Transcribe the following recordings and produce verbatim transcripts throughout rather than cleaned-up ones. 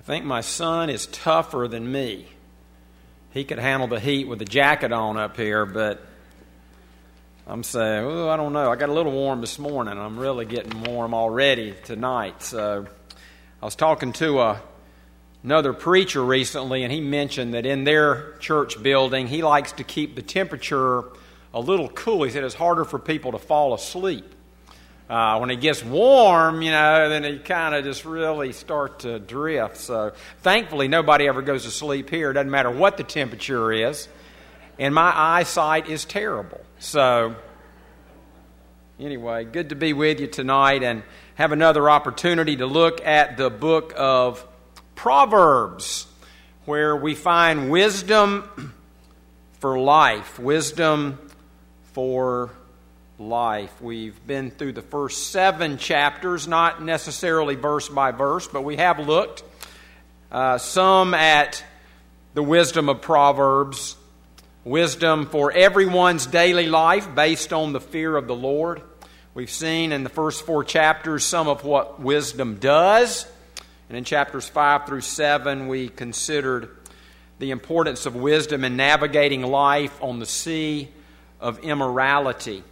I think my son is tougher than me. He could handle the heat with a jacket on up here, but I'm saying, oh, I don't know. I got a little warm this morning. I'm really getting warm already tonight. So I was talking to a, another preacher recently, and he mentioned that in their church building, he likes to keep the temperature a little cool. He said it's harder for people to fall asleep. Uh, when it gets warm, you know, then you kind of just really start to drift. So thankfully, nobody ever goes to sleep here. It doesn't matter what the temperature is. And my eyesight is terrible. So anyway, good to be with you tonight and have another opportunity to look at the book of Proverbs, where we find wisdom for life. Wisdom for life. life. We've been through the first seven chapters, not necessarily verse by verse, but we have looked uh, some at the wisdom of Proverbs, wisdom for everyone's daily life based on the fear of the Lord. We've seen in the first four chapters some of what wisdom does, and in chapters five through seven we considered the importance of wisdom in navigating life on the sea of immorality.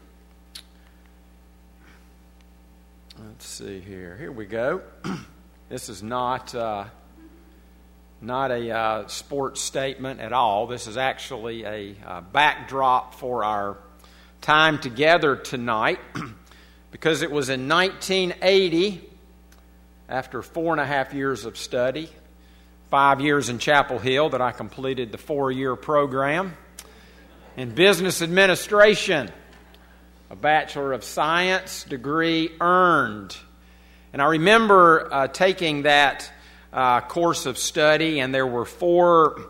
Let's see here. Here we go. This is not uh, not a uh, sports statement at all. This is actually a uh, backdrop for our time together tonight, because it was in nineteen eighty, after four and a half years of study, five years in Chapel Hill, that I completed the four-year program in business administration. A Bachelor of Science degree earned. And I remember uh, taking that uh, course of study, and there were four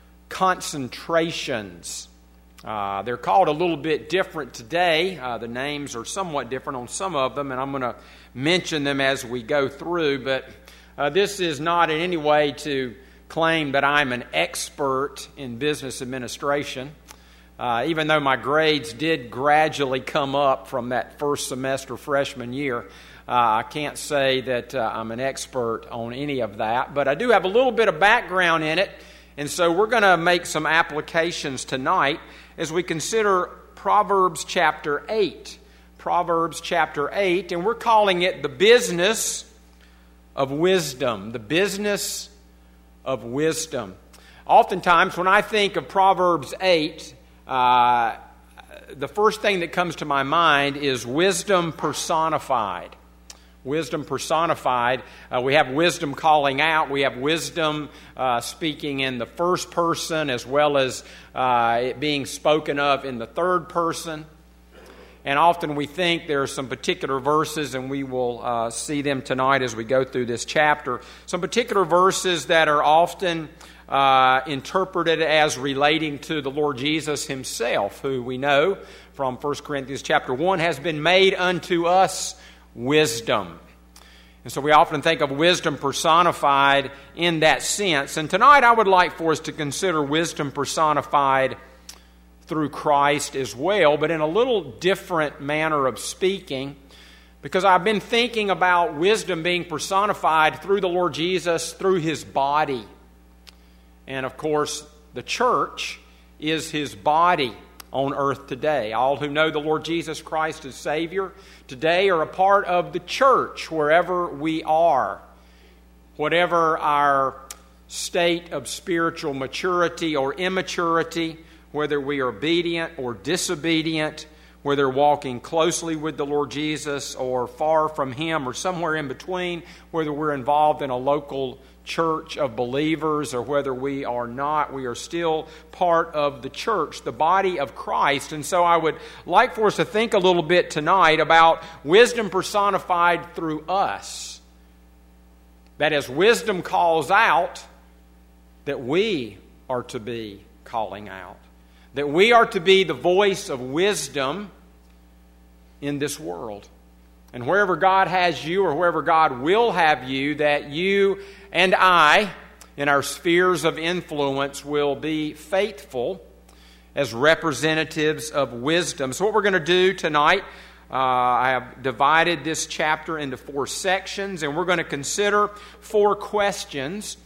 concentrations. Uh, they're called a little bit different today. Uh, the names are somewhat different on some of them, and I'm going to mention them as we go through. But uh, this is not in any way to claim that I'm an expert in business administration. Uh, even though my grades did gradually come up from that first semester freshman year, uh, I can't say that uh, I'm an expert on any of that. But I do have a little bit of background in it, and so we're going to make some applications tonight as we consider Proverbs chapter eight. Proverbs chapter eight, and we're calling it the business of wisdom. The business of wisdom. Oftentimes when I think of Proverbs eight, Uh, the first thing that comes to my mind is wisdom personified. Wisdom personified. Uh, we have wisdom calling out. We have wisdom uh, speaking in the first person, as well as uh, it being spoken of in the third person. And often we think there are some particular verses, and we will uh, see them tonight as we go through this chapter. Some particular verses that are often Uh, interpreted as relating to the Lord Jesus himself, who we know from First Corinthians chapter one has been made unto us wisdom. And so we often think of wisdom personified in that sense. And tonight I would like for us to consider wisdom personified through Christ as well, but in a little different manner of speaking, because I've been thinking about wisdom being personified through the Lord Jesus, through his body. And of course, the church is his body on earth today. All who know the Lord Jesus Christ as Savior today are a part of the church wherever we are. Whatever our state of spiritual maturity or immaturity, whether we are obedient or disobedient, whether walking closely with the Lord Jesus or far from him or somewhere in between, whether we're involved in a local church of believers or whether we are not, we are still part of the church, the body of Christ. And so I would like for us to think a little bit tonight about wisdom personified through us. That as wisdom calls out, that we are to be calling out. That we are to be the voice of wisdom in this world. And wherever God has you, or wherever God will have you, that you and I, in our spheres of influence, will be faithful as representatives of wisdom. So what we're going to do tonight, uh, I have divided this chapter into four sections, and we're going to consider four questions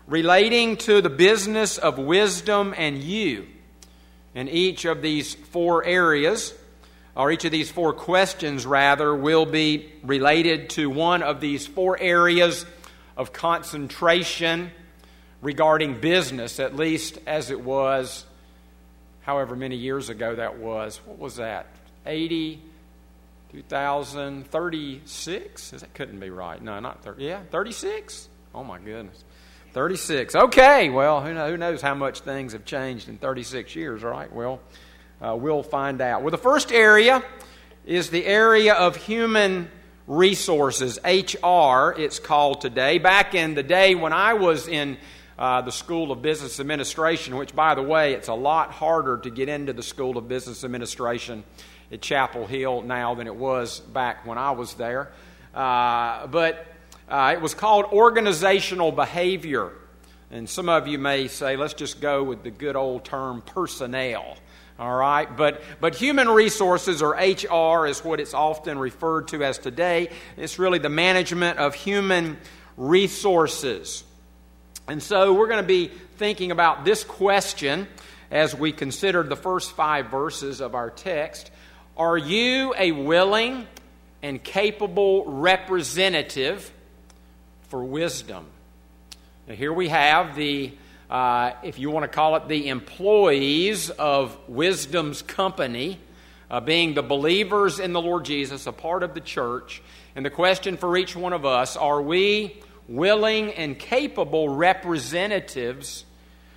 relating to the business of wisdom and you. And each of these four areas, or each of these four questions, rather, will be related to one of these four areas of concentration regarding business, at least as it was however many years ago that was. What was that? eighty, two thousand, thirty-six? That couldn't be right. No, not thirty. Yeah, thirty-six? Oh, my goodness. thirty-six. Okay, well, who knows, who knows how much things have changed in thirty-six years, right? Well, uh, we'll find out. Well, the first area is the area of human resources, H R, it's called today. Back in the day when I was in uh, the School of Business Administration, which, by the way, it's a lot harder to get into the School of Business Administration at Chapel Hill now than it was back when I was there. Uh, but uh, it was called organizational behavior. And some of you may say, let's just go with the good old term personnel. All right, but but human resources, or H R, is what it's often referred to as today. It's really the management of human resources. And so we're going to be thinking about this question as we consider the first five verses of our text. Are you a willing and capable representative for wisdom? Now, here we have the Uh, if you want to call it the employees of Wisdom's company, uh, being the believers in the Lord Jesus, a part of the church. And the question for each one of us, are we willing and capable representatives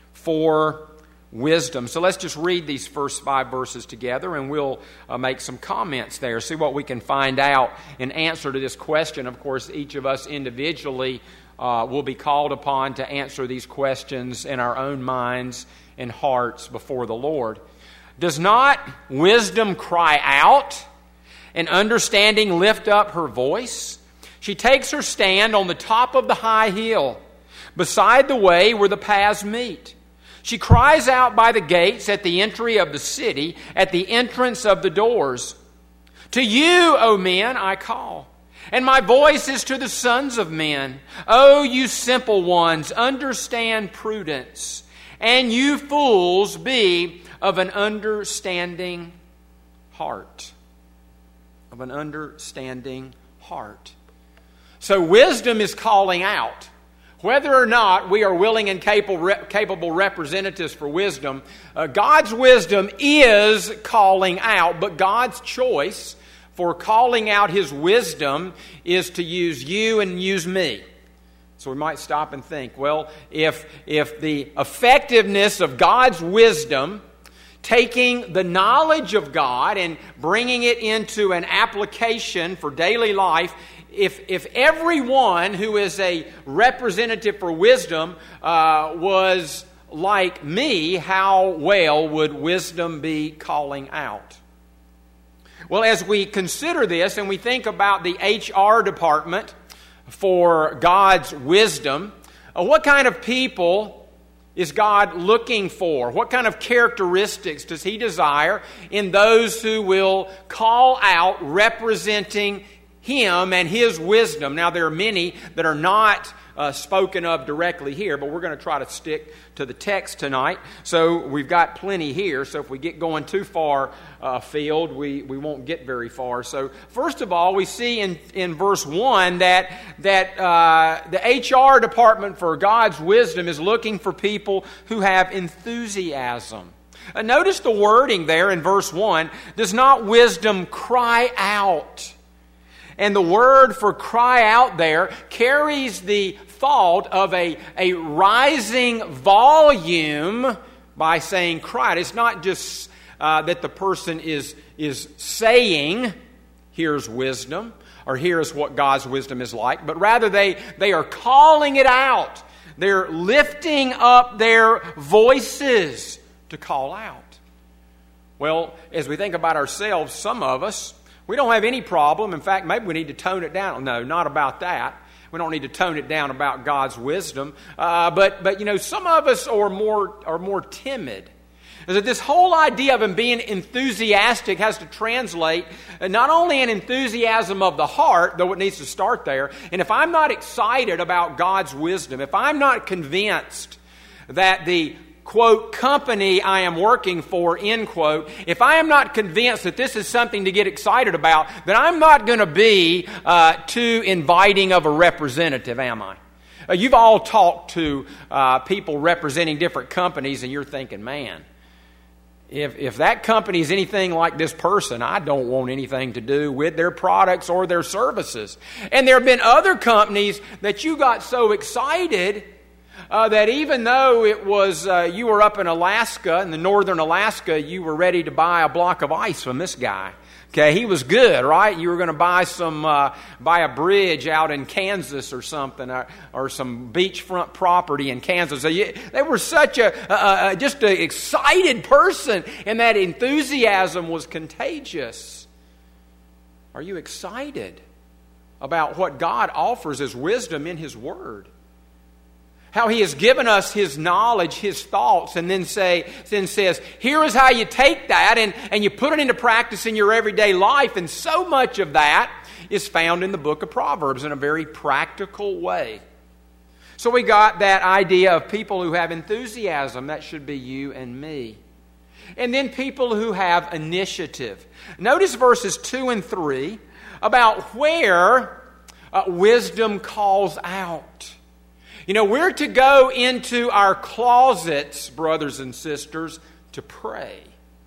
for wisdom? So let's just read these first five verses together, and we'll uh, make some comments there, see what we can find out in answer to this question. Of course, each of us individually Uh, will be called upon to answer these questions in our own minds and hearts before the Lord. Does not wisdom cry out, and understanding lift up her voice? She takes her stand on the top of the high hill, beside the way where the paths meet. She cries out by the gates at the entry of the city, at the entrance of the doors. To you, O men, I call, and my voice is to the sons of men. O you simple ones, understand prudence, and you fools, be of an understanding heart. Of an understanding heart. So wisdom is calling out. Whether or not we are willing and capable, capable representatives for wisdom, uh, God's wisdom is calling out, but God's choice for calling out His wisdom is to use you and use me. So we might stop and think, well, if, if the effectiveness of God's wisdom, taking the knowledge of God and bringing it into an application for daily life, if, if everyone who is a representative for wisdom uh, was like me, how well would wisdom be calling out? Well, as we consider this and we think about the H R department for God's wisdom, uh, what kind of people is God looking for? What kind of characteristics does He desire in those who will call out representing Him and His wisdom? Now, there are many that are not uh, spoken of directly here, but we're going to try to stick to the text tonight. So we've got plenty here, so if we get going too far uh, afield, we, we won't get very far. So first of all, we see in, in verse one that, that uh, the H R department for God's wisdom is looking for people who have enthusiasm. Uh, notice the wording there in verse one, does not wisdom cry out? And the word for cry out there carries the thought of a, a rising volume by saying cry. It's not just uh, that the person is, is saying, here's wisdom, or here's what God's wisdom is like, but rather they, they are calling it out. They're lifting up their voices to call out. Well, as we think about ourselves, some of us, we don't have any problem. In fact, maybe we need to tone it down. No, not about that. We don't need to tone it down about God's wisdom. Uh, but, but you know, some of us are more are more timid. is that this whole idea of him being enthusiastic has to translate not only an enthusiasm of the heart, though it needs to start there, and if I'm not excited about God's wisdom, if I'm not convinced that the, quote, company I am working for, end quote, if I am not convinced that this is something to get excited about, then I'm not going to be uh, too inviting of a representative, am I? Uh, you've all talked to uh, people representing different companies, and you're thinking, man, If if that company is anything like this person, I don't want anything to do with their products or their services. And there have been other companies that you got so excited uh, that even though it was uh, you were up in Alaska, in the northern Alaska, you were ready to buy a block of ice from this guy. Okay, he was good, right? You were going to buy some, uh, buy a bridge out in Kansas or something, or, or some beachfront property in Kansas. So you, they were such a, a, a just an excited person, and that enthusiasm was contagious. Are you excited about what God offers as wisdom in His Word? How He has given us His knowledge, His thoughts, and then say, then says, here is how you take that and, and you put it into practice in your everyday life. And so much of that is found in the book of Proverbs in a very practical way. So we got that idea of people who have enthusiasm. That should be you and me. And then people who have initiative. Notice verses two and three about where uh, wisdom calls out. You know, we're to go into our closets, brothers and sisters, to pray.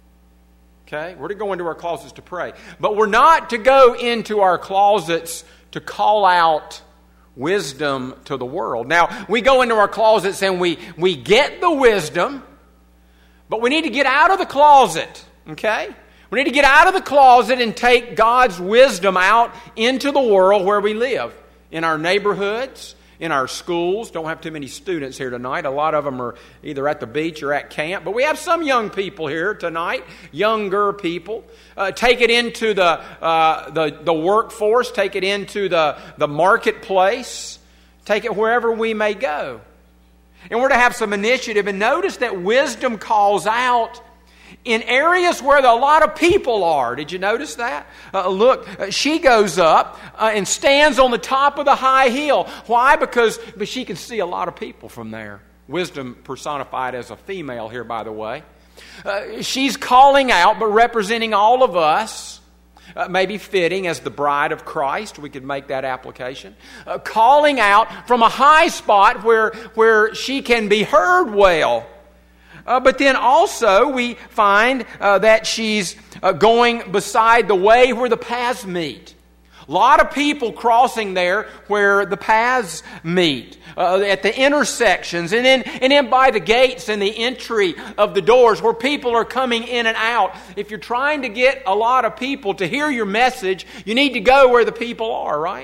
Okay? We're to go into our closets to pray. But we're not to go into our closets to call out wisdom to the world. Now, we go into our closets and we, we get the wisdom, but we need to get out of the closet. Okay? We need to get out of the closet and take God's wisdom out into the world where we live. In our neighborhoods, in our schools. Don't have too many students here tonight. A lot of them are either at the beach or at camp. But we have some young people here tonight, younger people. Uh, take it into the, uh, the the workforce. Take it into the, the marketplace. Take it wherever we may go. And we're to have some initiative. And notice that wisdom calls out in areas where a lot of people are. Did you notice that? Uh, look, uh, she goes up uh, and stands on the top of the high hill. Why? Because but she can see a lot of people from there. Wisdom personified as a female here, by the way. Uh, she's calling out, but representing all of us. Uh, maybe fitting as the bride of Christ. We could make that application. Uh, calling out from a high spot where, where she can be heard well. Uh, but then also we find uh, that she's uh, going beside the way where the paths meet. A lot of people crossing there where the paths meet, uh, at the intersections, and then and then by the gates and the entry of the doors where people are coming in and out. If you're trying to get a lot of people to hear your message, you need to go where the people are, right?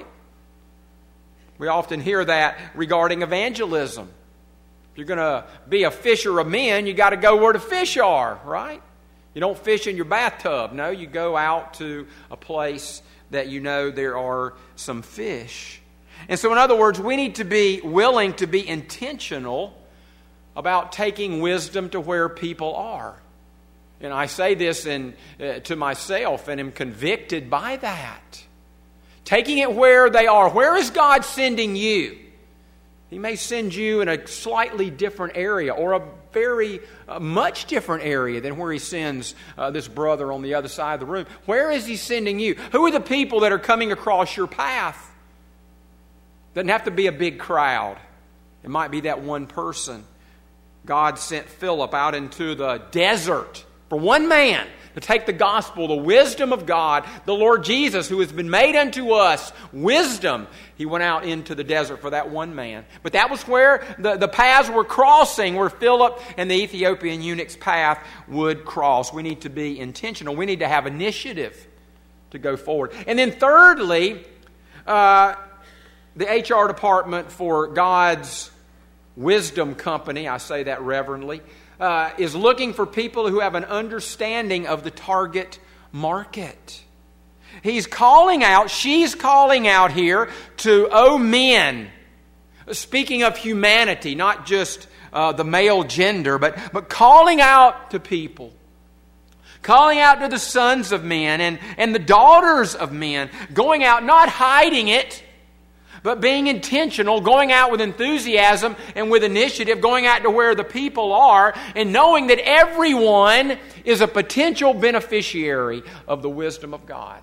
We often hear that regarding evangelism. If you're going to be a fisher of men, you got to go where the fish are, right? You don't fish in your bathtub. No, you go out to a place that you know there are some fish. And so in other words, we need to be willing to be intentional about taking wisdom to where people are. And I say this in, uh, to myself and am convicted by that. Taking it where they are. Where is God sending you? He may send you in a slightly different area or a very uh, much different area than where He sends uh, this brother on the other side of the room. Where is He sending you? Who are the people that are coming across your path? Doesn't have to be a big crowd. It might be that one person. God sent Philip out into the desert for one man to take the gospel, the wisdom of God, the Lord Jesus, who has been made unto us wisdom. He went out into the desert for that one man. But that was where the, the paths were crossing, where Philip and the Ethiopian eunuch's path would cross. We need to be intentional. We need to have initiative to go forward. And then thirdly, uh, the H R department for God's wisdom company, I say that reverently, Uh, is looking for people who have an understanding of the target market. He's calling out, she's calling out here to, oh men, speaking of humanity, not just uh, the male gender, but, but calling out to people. Calling out to the sons of men and, and the daughters of men. Going out, not hiding it, but being intentional, going out with enthusiasm and with initiative, going out to where the people are, and knowing that everyone is a potential beneficiary of the wisdom of God.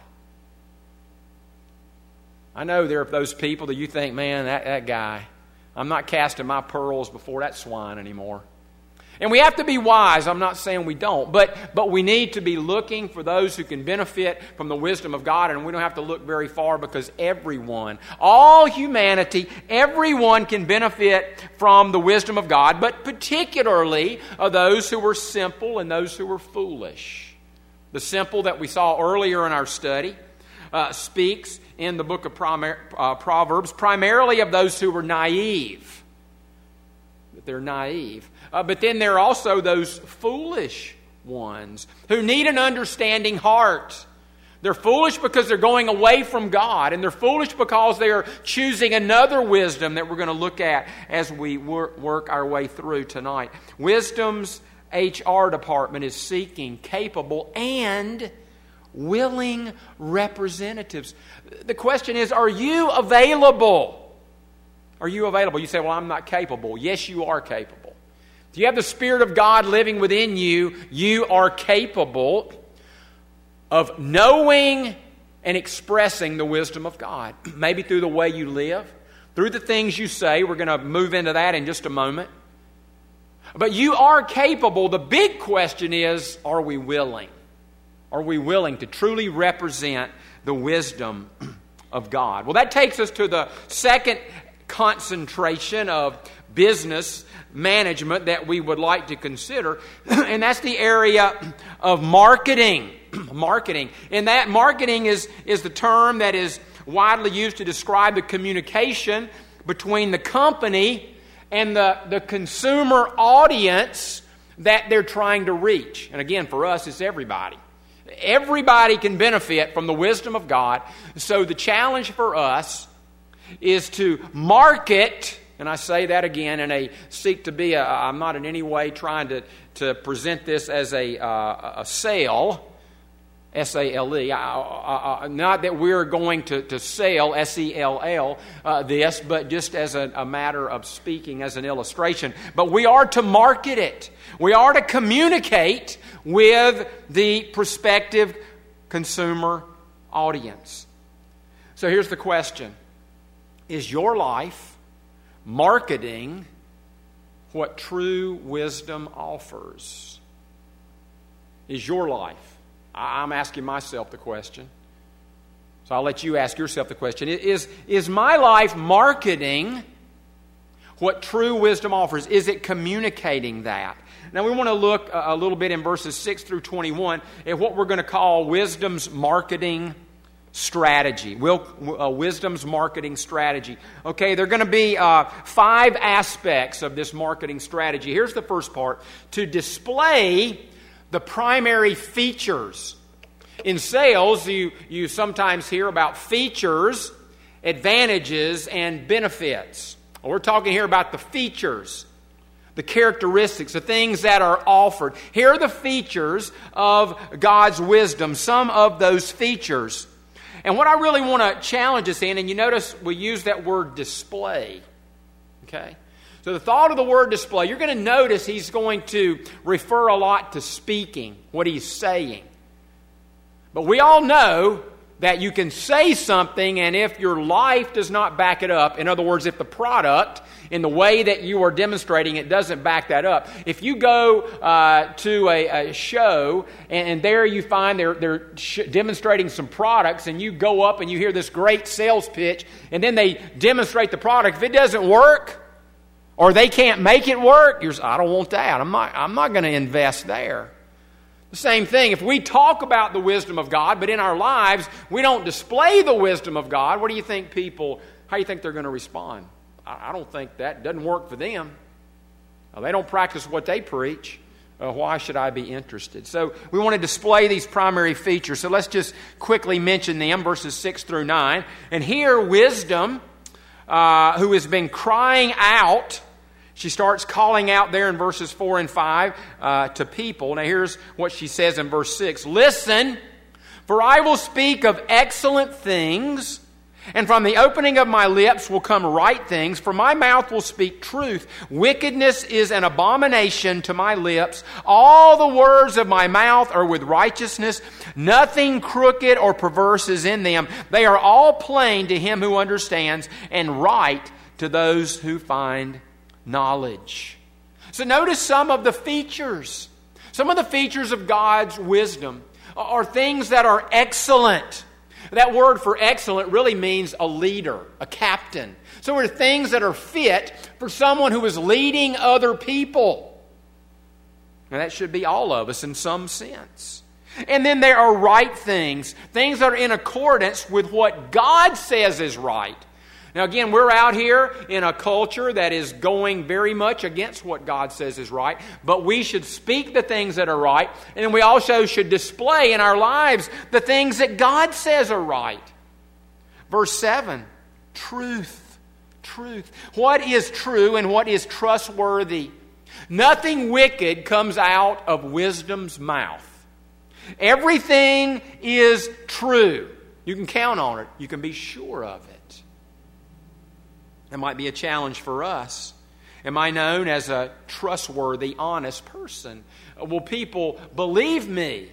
I know there are those people that you think, man, that, that guy, I'm not casting my pearls before that swine anymore. And we have to be wise. I'm not saying we don't. But, but we need to be looking for those who can benefit from the wisdom of God. And we don't have to look very far because everyone, all humanity, everyone can benefit from the wisdom of God. But particularly uh, those who were simple and those who were foolish. The simple that we saw earlier in our study uh, speaks in the book of Primar- uh, Proverbs primarily of those who were naive. They're naive. Uh, but then there are also those foolish ones who need an understanding heart. They're foolish because they're going away from God, and they're foolish because they are choosing another wisdom that we're going to look at as we work, work our way through tonight. Wisdom's H R department is seeking capable and willing representatives. The question is, are you available? Are you available? You say, well, I'm not capable. Yes, you are capable. If you have the Spirit of God living within you, you are capable of knowing and expressing the wisdom of God. Maybe through the way you live, through the things you say. We're going to move into that in just a moment. But you are capable. The big question is, are we willing? Are we willing to truly represent the wisdom of God? Well, that takes us to the second concentration of business management that we would like to consider, and that's the area of marketing. Marketing. And that marketing is, is the term that is widely used to describe the communication between the company and the, the consumer audience that they're trying to reach. And again, for us, it's everybody. Everybody can benefit from the wisdom of God. So the challenge for us is to market, and I say that again, and a seek to be, a, I'm not in any way trying to, to present this as a, uh, a sale, S A L E, uh, uh, not that we're going to, to sell, S E L L, uh, this, but just as a, a matter of speaking, as an illustration. But we are to market it. We are to communicate with the prospective consumer audience. So here's the question. Is your life marketing what true wisdom offers? Is your life? I'm asking myself the question. So I'll let you ask yourself the question. Is, is my life marketing what true wisdom offers? Is it communicating that? Now we want to look a little bit in verses six through twenty-one at what we're going to call wisdom's marketing strategy. Will, uh, wisdom's marketing strategy. Okay, there are going to be uh, five aspects of this marketing strategy. Here's the first part. To display the primary features. In sales, you, you sometimes hear about features, advantages, and benefits. Well, we're talking here about the features, the characteristics, the things that are offered. Here are the features of God's wisdom, some of those features. And what I really want to challenge us in, and you notice we use that word display. Okay? So the thought of the word display, you're going to notice he's going to refer a lot to speaking, what he's saying. But we all know that you can say something, and if your life does not back it up, in other words, if the product, in the way that you are demonstrating it, doesn't back that up. If you go uh, to a, a show, and, and there you find they're, they're sh- demonstrating some products, and you go up and you hear this great sales pitch, and then they demonstrate the product. If it doesn't work, or they can't make it work, you're, I don't want that. I'm not, I'm not going to invest there. The same thing, if we talk about the wisdom of God, but in our lives we don't display the wisdom of God, what do you think people, how do you think they're going to respond? I, I don't think that. It doesn't work for them. Now, they don't practice what they preach. Uh, why should I be interested? So we want to display these primary features. So let's just quickly mention them, verses six through nine. And here wisdom uh, who has been crying out. She starts calling out there in verses four and five uh, to people. Now here's what she says in verse six. Listen, for I will speak of excellent things, and from the opening of my lips will come right things, for my mouth will speak truth. Wickedness is an abomination to my lips. All the words of my mouth are with righteousness. Nothing crooked or perverse is in them. They are all plain to him who understands, and right to those who find knowledge. So notice some of the features. Some of the features of God's wisdom are things that are excellent. That word for excellent really means a leader, a captain. So are things that are fit for someone who is leading other people. And that should be all of us in some sense. And then there are right things, things that are in accordance with what God says is right. Now again, we're out here in a culture that is going very much against what God says is right, but we should speak the things that are right, and we also should display in our lives the things that God says are right. Verse seven, truth. Truth. What is true and what is trustworthy? Nothing wicked comes out of wisdom's mouth. Everything is true. You can count on it. You can be sure of it. That might be a challenge for us. Am I known as a trustworthy, honest person? Will people believe me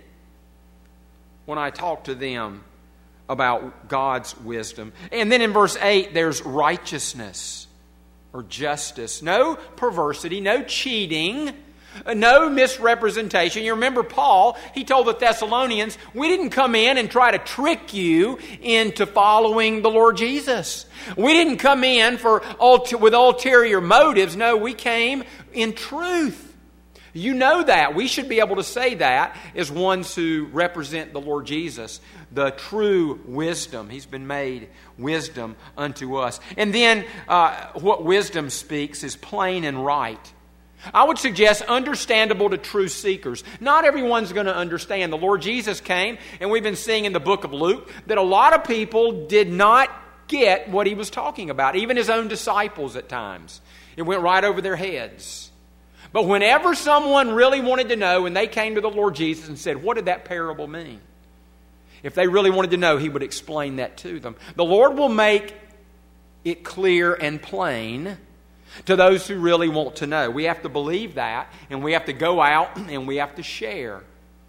when I talk to them about God's wisdom? And then in verse eight, there's righteousness or justice. No perversity, no cheating, no misrepresentation. You remember Paul, he told the Thessalonians, we didn't come in and try to trick you into following the Lord Jesus. We didn't come in for with ulterior motives. No, we came in truth. You know that. We should be able to say that as ones who represent the Lord Jesus. The true wisdom. He's been made wisdom unto us. And then uh, what wisdom speaks is plain and right. I would suggest understandable to true seekers. Not everyone's going to understand. The Lord Jesus came, and we've been seeing in the book of Luke that a lot of people did not get what he was talking about. Even his own disciples at times. It went right over their heads. But whenever someone really wanted to know, and they came to the Lord Jesus and said, what did that parable mean? If they really wanted to know, he would explain that to them. The Lord will make it clear and plain to those who really want to know. We have to believe that, and we have to go out and we have to share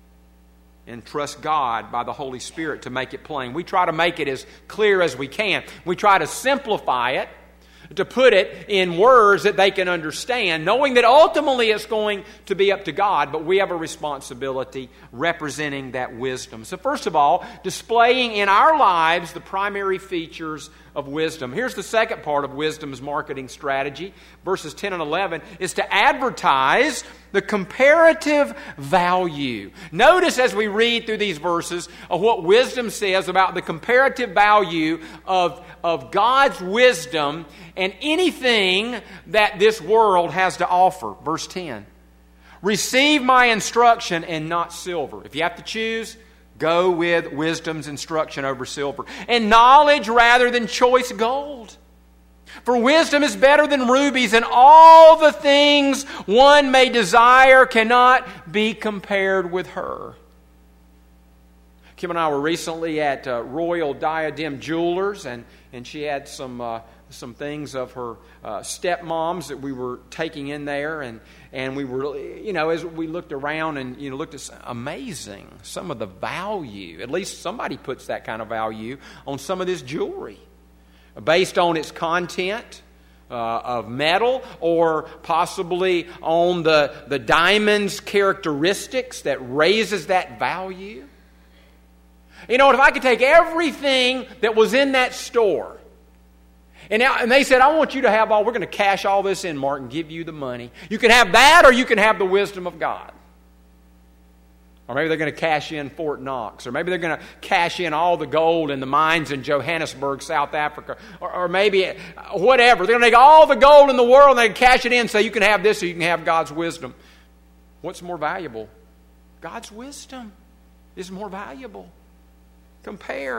and trust God by the Holy Spirit to make it plain. We try to make it as clear as we can. We try to simplify it, to put it in words that they can understand, knowing that ultimately it's going to be up to God, but we have a responsibility representing that wisdom. So first of all, displaying in our lives the primary features of wisdom. Here's the second part of wisdom's marketing strategy, verses ten and eleven, is to advertise the comparative value. Notice as we read through these verses of what wisdom says about the comparative value of, of God's wisdom and anything that this world has to offer. Verse ten, receive my instruction and not silver. If you have to choose, go with wisdom's instruction over silver, and knowledge rather than choice gold. For wisdom is better than rubies, and all the things one may desire cannot be compared with her. Kim and I were recently at uh, Royal Diadem Jewelers, and, and she had some uh, some things of her uh, stepmoms that we were taking in there, and and we were, you know, as we looked around and, you know, looked at amazing some of the value. At least somebody puts that kind of value on some of this jewelry, based on its content uh, of metal, or possibly on the the diamond's characteristics that raises that value. You know, if I could take everything that was in that store, and now, and they said, I want you to have all, we're going to cash all this in, Mark, and give you the money. You can have that, or you can have the wisdom of God. Or maybe they're going to cash in Fort Knox. Or maybe they're going to cash in all the gold in the mines in Johannesburg, South Africa. Or, or maybe whatever. They're going to take all the gold in the world and they can cash it in so you can have this, or you can have God's wisdom. What's more valuable? God's wisdom is more valuable. Compare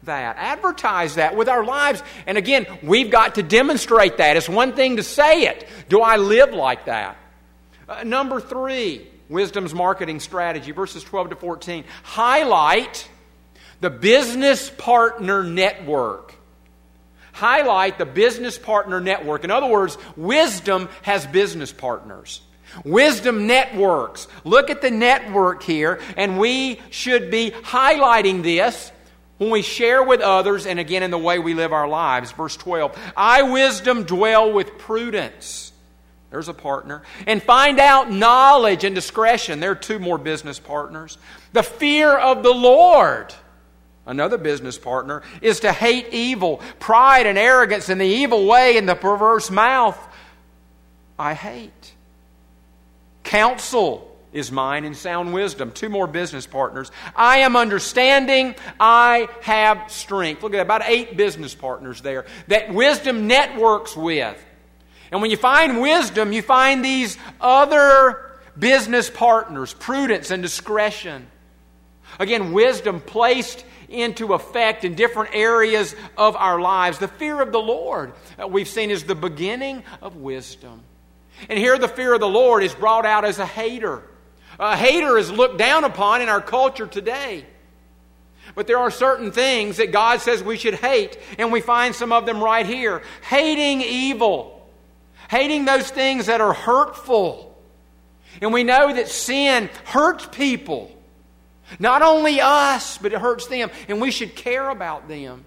that. Advertise that with our lives. And again, we've got to demonstrate that. It's one thing to say it. Do I live like that? Uh, number three, wisdom's marketing strategy, verses twelve to fourteen. Highlight the business partner network. Highlight the business partner network. In other words, wisdom has business partners. Wisdom networks. Look at the network here, and we should be highlighting this when we share with others, and again in the way we live our lives. Verse twelve, I, wisdom, dwell with prudence. There's a partner. And find out knowledge and discretion. There are two more business partners. The fear of the Lord, another business partner, is to hate evil, pride and arrogance and the evil way and the perverse mouth. I hate. Counsel is mine and sound wisdom. Two more business partners. I am understanding. I have strength. Look at that, about eight business partners there that wisdom networks with. And when you find wisdom, you find these other business partners, prudence and discretion. Again, wisdom placed into effect in different areas of our lives. The fear of the Lord, uh, we've seen, is the beginning of wisdom. And here the fear of the Lord is brought out as a hater. A hater is looked down upon in our culture today. But there are certain things that God says we should hate, and we find some of them right here. Hating evil. Hating those things that are hurtful. And we know that sin hurts people. Not only us, but it hurts them. And we should care about them.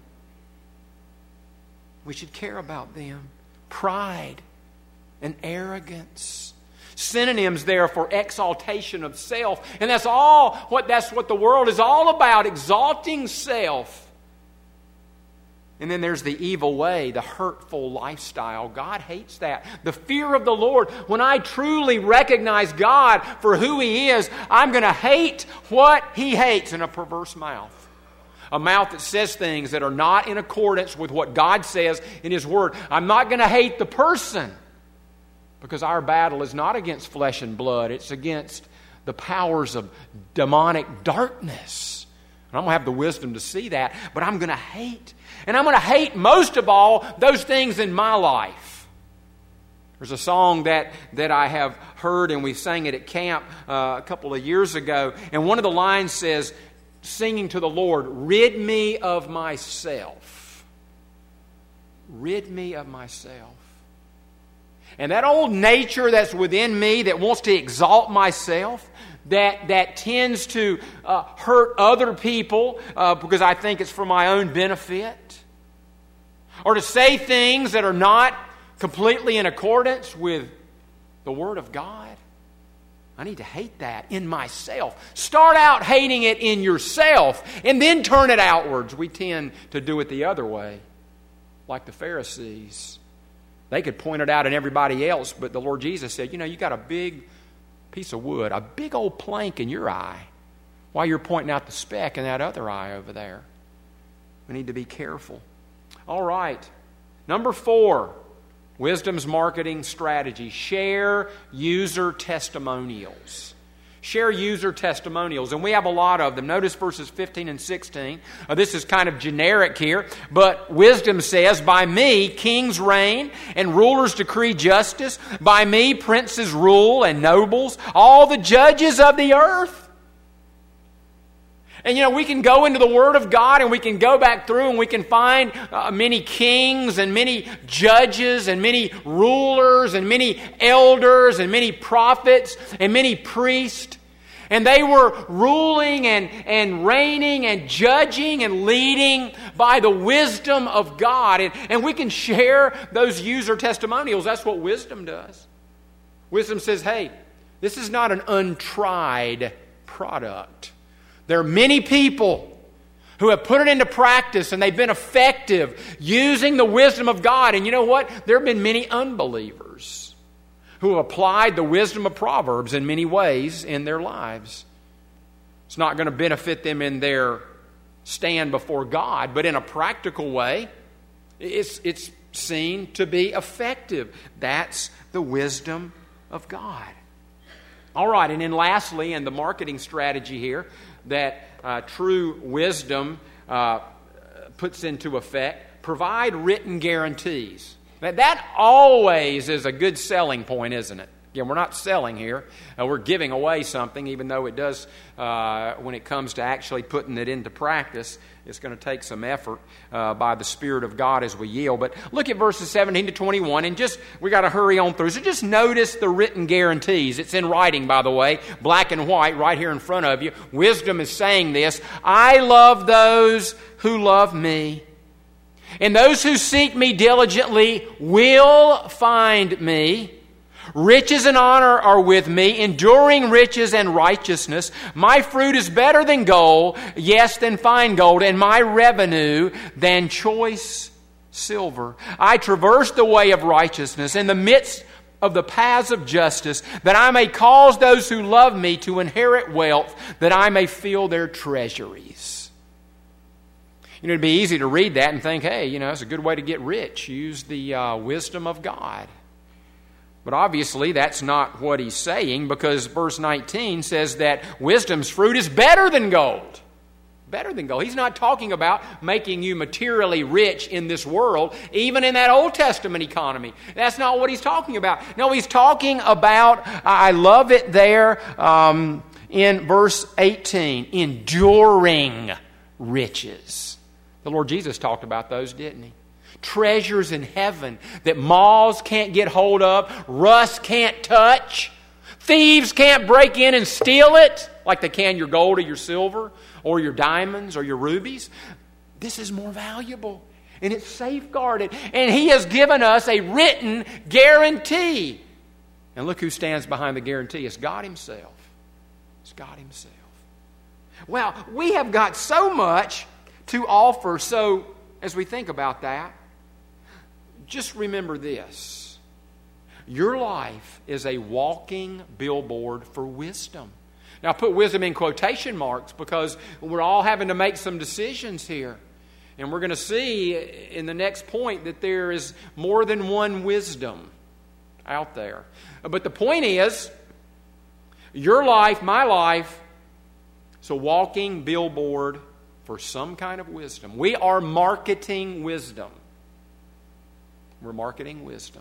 We should care about them. Pride and arrogance. Synonyms there for exaltation of self. And that's all what that's what the world is all about, exalting self. And then there's the evil way, the hurtful lifestyle. God hates that. The fear of the Lord. When I truly recognize God for who He is, I'm going to hate what He hates in a perverse mouth. A mouth that says things that are not in accordance with what God says in His Word. I'm not going to hate the person, because our battle is not against flesh and blood. It's against the powers of demonic darkness. And I'm going to have the wisdom to see that, but I'm going to hate. And I'm going to hate most of all those things in my life. There's a song that, that I have heard, and we sang it at camp uh, a couple of years ago. And one of the lines says, singing to the Lord, rid me of myself. Rid me of myself. And that old nature that's within me that wants to exalt myself, that, that tends to uh, hurt other people uh, because I think it's for my own benefit, or to say things that are not completely in accordance with the Word of God. I need to hate that in myself. Start out hating it in yourself and then turn it outwards. We tend to do it the other way, like the Pharisees. They could point it out in everybody else, but the Lord Jesus said, you know, you got a big piece of wood, a big old plank in your eye, while you're pointing out the speck in that other eye over there. We need to be careful. All right. Number four, wisdom's marketing strategy. Share user testimonials. Share user testimonials. And we have a lot of them. Notice verses fifteen and sixteen. Uh, this is kind of generic here. But wisdom says, by me kings reign and rulers decree justice. By me princes rule and nobles. All the judges of the earth. And, you know, we can go into the Word of God and we can go back through and we can find uh, many kings and many judges and many rulers and many elders and many prophets and many priests. And they were ruling and, and reigning and judging and leading by the wisdom of God. And, and we can share those user testimonials. That's what wisdom does. Wisdom says, hey, this is not an untried product. There are many people who have put it into practice and they've been effective using the wisdom of God. And you know what? There have been many unbelievers who have applied the wisdom of Proverbs in many ways in their lives. It's not going to benefit them in their stand before God, but in a practical way, it's, it's seen to be effective. That's the wisdom of God. All right, and then lastly, in the marketing strategy here, that uh, true wisdom uh, puts into effect, provide written guarantees. That, that always is a good selling point, isn't it? Again, we're not selling here. Uh, we're giving away something, even though it does, uh, when it comes to actually putting it into practice, it's going to take some effort uh, by the Spirit of God as we yield. But look at verses seventeen to twenty-one, and just, we got to hurry on through. So just notice the written guarantees. It's in writing, by the way, black and white, right here in front of you. Wisdom is saying this: I love those who love me, and those who seek me diligently will find me. Riches and honor are with me, enduring riches and righteousness. My fruit is better than gold, yes, than fine gold, and my revenue than choice silver. I traverse the way of righteousness in the midst of the paths of justice, that I may cause those who love me to inherit wealth, that I may fill their treasuries. You know, it'd be easy to read that and think, hey, you know, it's a good way to get rich. Use the uh, wisdom of God. But obviously that's not what he's saying, because verse nineteen says that wisdom's fruit is better than gold. Better than gold. He's not talking about making you materially rich in this world, even in that Old Testament economy. That's not what he's talking about. No, he's talking about, I love it there um, in verse eighteen, enduring riches. The Lord Jesus talked about those, didn't he? Treasures in heaven that moths can't get hold of, rust can't touch, thieves can't break in and steal it like they can your gold or your silver or your diamonds or your rubies. This is more valuable, and it's safeguarded, and He has given us a written guarantee. And look who stands behind the guarantee. It's God Himself. It's God Himself. Well, we have got so much to offer. So as we think about that, just remember this: your life is a walking billboard for wisdom. Now, I put wisdom in quotation marks because we're all having to make some decisions here. And we're going to see in the next point that there is more than one wisdom out there. But the point is, your life, my life, is a walking billboard for some kind of wisdom. We are marketing wisdom. We're marketing wisdom.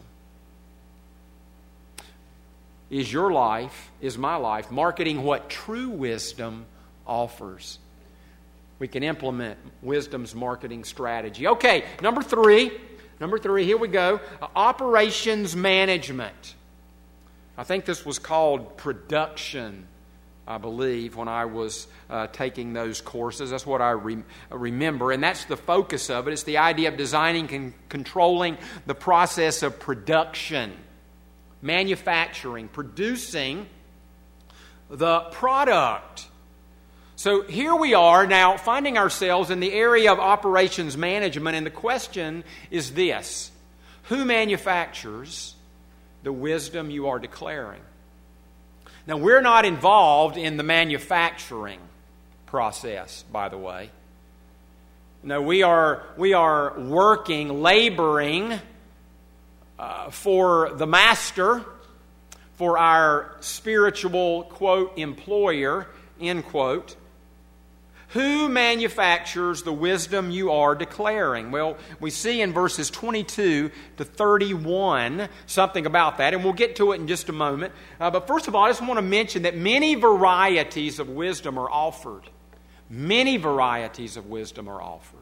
Is your life, is my life, marketing what true wisdom offers? We can implement wisdom's marketing strategy. Okay, number three. Number three, here we go. Uh, operations management. I think this was called production, I believe, when I was uh, taking those courses. That's what I re- remember, and that's the focus of it. It's the idea of designing and controlling the process of production, manufacturing, producing the product. So here we are now finding ourselves in the area of operations management, and the question is this: who manufactures the wisdom you are declaring? Now, we're not involved in the manufacturing process, by the way. No, we are, we are working, laboring uh, for the master, for our spiritual, quote, employer, end quote. Who manufactures the wisdom you are declaring? Well, we see in verses twenty-two to thirty-one something about that, and we'll get to it in just a moment. Uh, but first of all, I just want to mention that many varieties of wisdom are offered. Many varieties of wisdom are offered.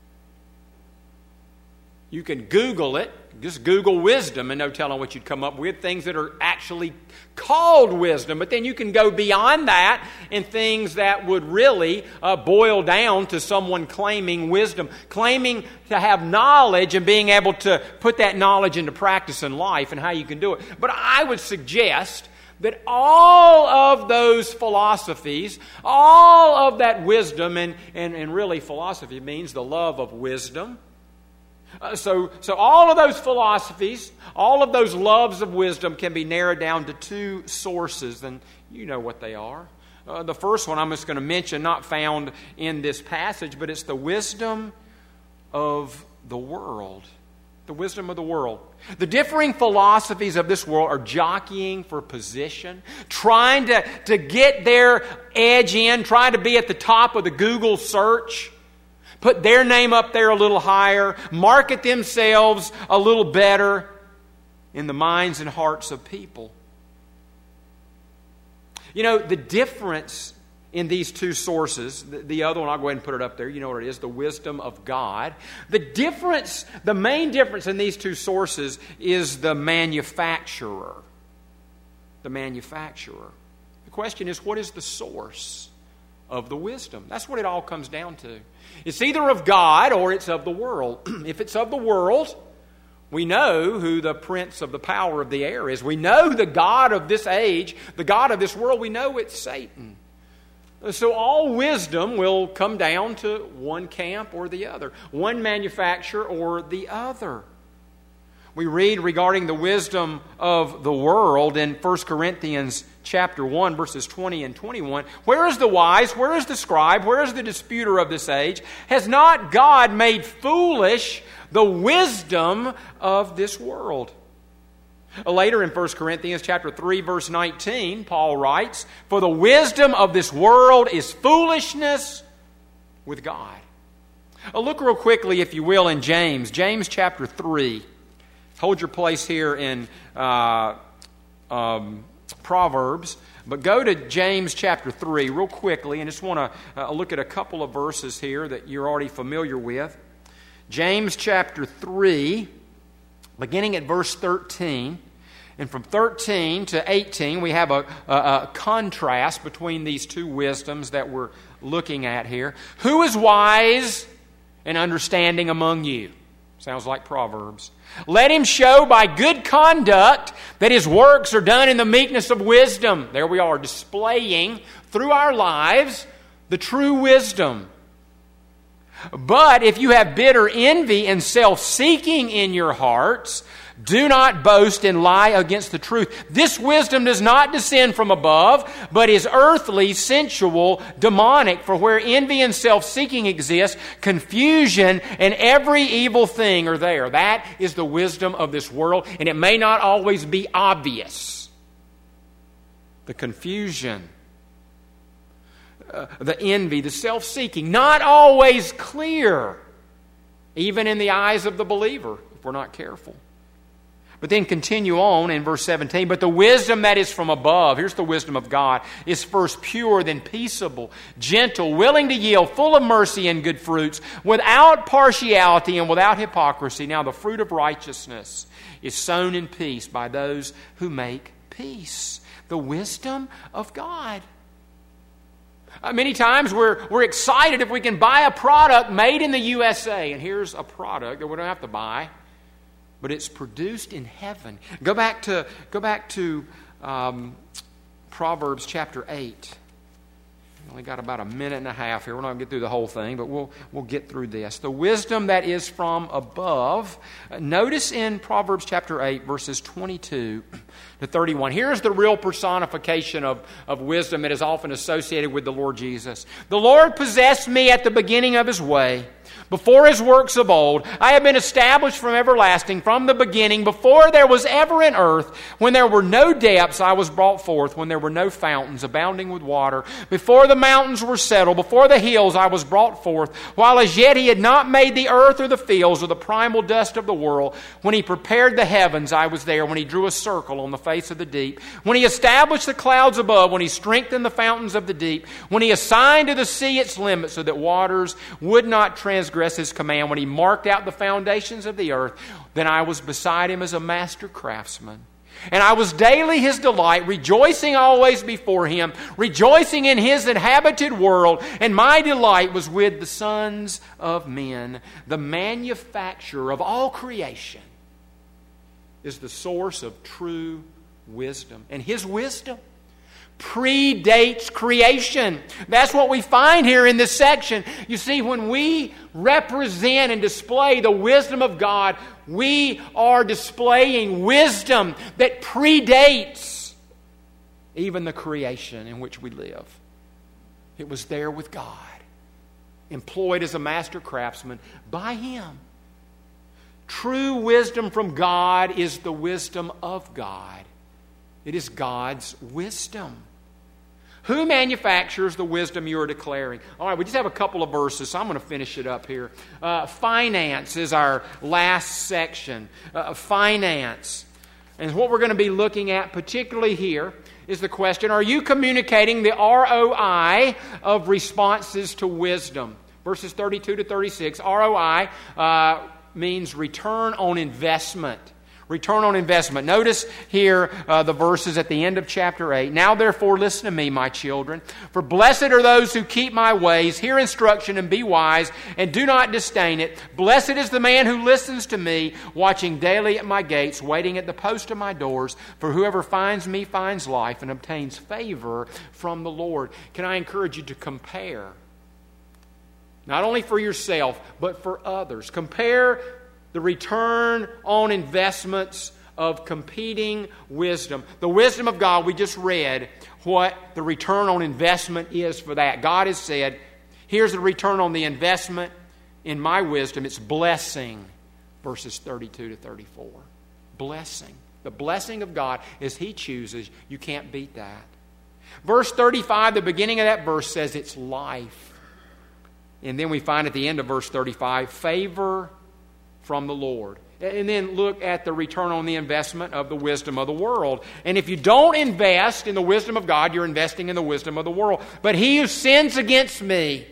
You can Google it. Just Google wisdom and no telling what you'd come up with. Things that are actually called wisdom. But then you can go beyond that in things that would really uh, boil down to someone claiming wisdom. Claiming to have knowledge and being able to put that knowledge into practice in life and how you can do it. But I would suggest that all of those philosophies, all of that wisdom, and, and, and really philosophy means the love of wisdom. Uh, so, so all of those philosophies, all of those loves of wisdom can be narrowed down to two sources, and you know what they are. Uh, the first one I'm just going to mention, not found in this passage, but it's the wisdom of the world. The wisdom of the world. The differing philosophies of this world are jockeying for position, trying to, to get their edge in, trying to be at the top of the Google search. put their name up there a little higher, market themselves a little better in the minds and hearts of people. You know, the difference in these two sources, the, the other one, I'll go ahead and put it up there. You know what it is, the wisdom of God. The difference, the main difference in these two sources is the manufacturer. The manufacturer. The question is, what is the source of the wisdom? That's what it all comes down to. It's either of God or it's of the world. If it's of the world, we know who the prince of the power of the air is. We know the God of this age, the God of this world. We know it's Satan. So all wisdom will come down to one camp or the other, one manufacturer or the other. We read regarding the wisdom of the world in First Corinthians chapter one, verses twenty and twenty-one. Where is the wise? Where is the scribe? Where is the disputer of this age? Has not God made foolish the wisdom of this world? Later in First Corinthians chapter three, verse nineteen, Paul writes, "For the wisdom of this world is foolishness with God." Look real quickly, if you will, in James. James chapter three. Hold your place here in uh, um, Proverbs. But go to James chapter three real quickly, and just want to uh, look at a couple of verses here that you're already familiar with. James chapter three, beginning at verse thirteen. And from thirteen to eighteen, we have a, a, a contrast between these two wisdoms that we're looking at here. Who is wise and understanding among you? Sounds like Proverbs. Let him show by good conduct that his works are done in the meekness of wisdom. There we are, displaying through our lives the true wisdom. But if you have bitter envy and self-seeking in your hearts, do not boast and lie against the truth. This wisdom does not descend from above, but is earthly, sensual, demonic. For where envy and self-seeking exist, confusion and every evil thing are there. That is the wisdom of this world, and it may not always be obvious. The confusion, uh, the envy, the self-seeking, not always clear, even in the eyes of the believer, if we're not careful. But then continue on in verse seventeen. But the wisdom that is from above, here's the wisdom of God, is first pure, then peaceable, gentle, willing to yield, full of mercy and good fruits, without partiality and without hypocrisy. Now the fruit of righteousness is sown in peace by those who make peace. The wisdom of God. Uh, many times we're, we're excited if we can buy a product made in the U S A. And here's a product that we don't have to buy, but it's produced in heaven. Go back to go back to um, Proverbs chapter eight. We only got about a minute and a half here. We're not going to get through the whole thing, but we'll we'll get through this. The wisdom that is from above. Uh, notice in Proverbs chapter eight, verses twenty-two to thirty-one. Here's the real personification of, of wisdom that is often associated with the Lord Jesus. The Lord possessed me at the beginning of His way, before His works of old. I have been established from everlasting, from the beginning, before there was ever an earth. When there were no depths, I was brought forth. When there were no fountains abounding with water. Before the mountains were settled, before the hills, I was brought forth. While as yet He had not made the earth or the fields or the primal dust of the world. When He prepared the heavens, I was there. When He drew a circle on the face of the deep. When He established the clouds above. When He strengthened the fountains of the deep. When He assigned to the sea its limits so that waters would not transgress His command. When He marked out the foundations of the earth, then I was beside Him as a master craftsman. And I was daily His delight, rejoicing always before Him, rejoicing in His inhabited world. And my delight was with the sons of men. The manufacturer of all creation is the source of true wisdom. And His wisdom predates creation. That's what we find here in this section. You see, when we represent and display the wisdom of God, we are displaying wisdom that predates even the creation in which we live. It was there with God, employed as a master craftsman by Him. True wisdom from God is the wisdom of God. It is God's wisdom. Who manufactures the wisdom you are declaring? All right, we just have a couple of verses, so I'm going to finish it up here. Uh, finance is our last section. Uh, finance. And what we're going to be looking at particularly here is the question, are you communicating the R O I of responses to wisdom? Verses thirty-two to thirty-six. R O I uh, means return on investment. Return on investment. Notice here uh, the verses at the end of chapter eight. Now therefore listen to me, my children. For blessed are those who keep my ways, hear instruction, and be wise, and do not disdain it. Blessed is the man who listens to me, watching daily at my gates, waiting at the post of my doors. For whoever finds me finds life and obtains favor from the Lord. Can I encourage you to compare? Not only for yourself, but for others. Compare the return on investments of competing wisdom. The wisdom of God, we just read what the return on investment is for that. God has said, here's the return on the investment in my wisdom. It's blessing, verses thirty-two to thirty-four. Blessing. The blessing of God as He chooses. You can't beat that. Verse thirty-five, the beginning of that verse says it's life. And then we find at the end of verse thirty-five, favor from the Lord. And then look at the return on the investment of the wisdom of the world. And if you don't invest in the wisdom of God, you're investing in the wisdom of the world. But he who sins against me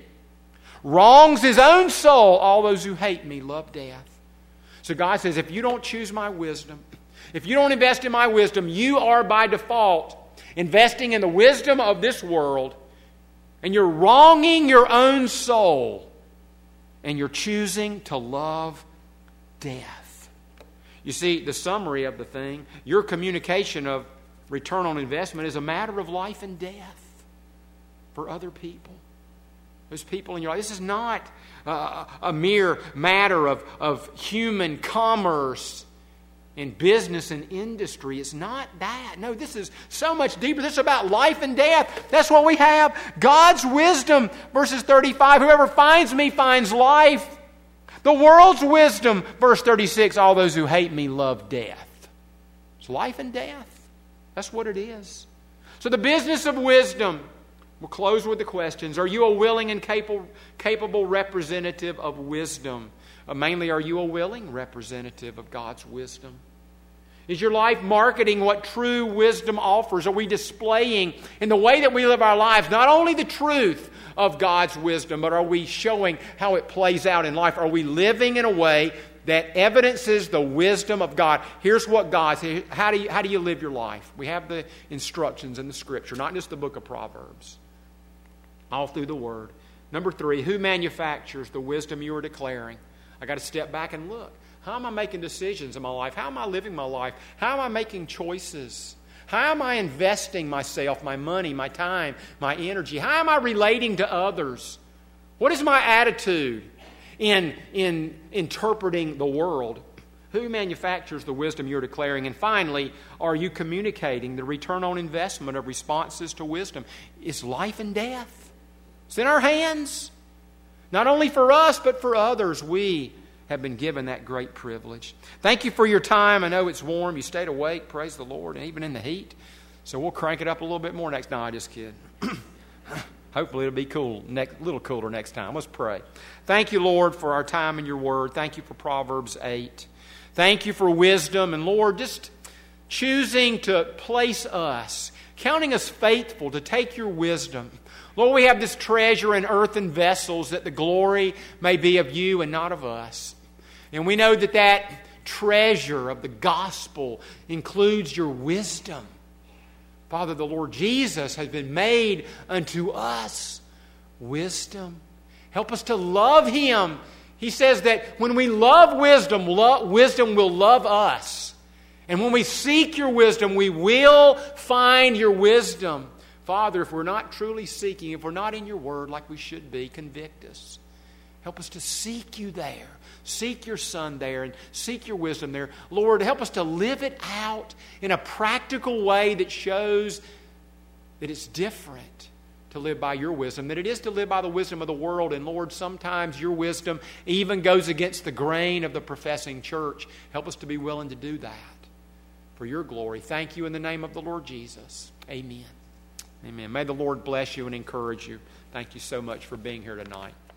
wrongs his own soul. All those who hate me love death. So God says, if you don't choose my wisdom, if you don't invest in my wisdom, you are by default investing in the wisdom of this world, and you're wronging your own soul, and you're choosing to love death. You see, the summary of the thing, your communication of return on investment is a matter of life and death for other people. There's people in your life. This is not uh, a mere matter of, of human commerce in business and industry. It's not that. No, this is so much deeper. This is about life and death. That's what we have. God's wisdom, verses thirty-five, whoever finds me finds life. The world's wisdom, verse thirty-six, all those who hate me love death. It's life and death. That's what it is. So the business of wisdom, we'll close with the questions. Are you a willing and capable, capable representative of wisdom? Uh, mainly, are you a willing representative of God's wisdom? Is your life marketing what true wisdom offers? Are we displaying in the way that we live our lives not only the truth of God's wisdom, but are we showing how it plays out in life? Are we living in a way that evidences the wisdom of God? Here's what God says. How do you, how do you live your life? We have the instructions in the Scripture, not just the book of Proverbs. All through the Word. Number three, who manufactures the wisdom you are declaring? I got to step back and look. How am I making decisions in my life? How am I living my life? How am I making choices? How am I investing myself, my money, my time, my energy? How am I relating to others? What is my attitude in, in interpreting the world? Who manufactures the wisdom you're declaring? And finally, are you communicating the return on investment of responses to wisdom? It's life and death. It's in our hands. Not only for us, but for others. We have been given that great privilege. Thank you for your time. I know it's warm. You stayed awake. Praise the Lord. And even in the heat. So we'll crank it up a little bit more next. No, I just kid. Hopefully it'll be cool, a little cooler next time. Let's pray. Thank you, Lord, for our time in your word. Thank you for Proverbs eight. Thank you for wisdom. And Lord, just choosing to place us, counting us faithful to take your wisdom. Lord, we have this treasure in earthen vessels that the glory may be of you and not of us. And we know that that treasure of the gospel includes your wisdom. Father, the Lord Jesus has been made unto us wisdom. Help us to love Him. He says that when we love wisdom, lo- wisdom will love us. And when we seek your wisdom, we will find your wisdom. Father, if we're not truly seeking, if we're not in your word like we should be, convict us. Help us to seek you there. Seek your Son there and seek your wisdom there. Lord, help us to live it out in a practical way that shows that it's different to live by your wisdom than it is to live by the wisdom of the world. And Lord, sometimes your wisdom even goes against the grain of the professing church. Help us to be willing to do that for your glory. Thank you in the name of the Lord Jesus. Amen. Amen. May the Lord bless you and encourage you. Thank you so much for being here tonight.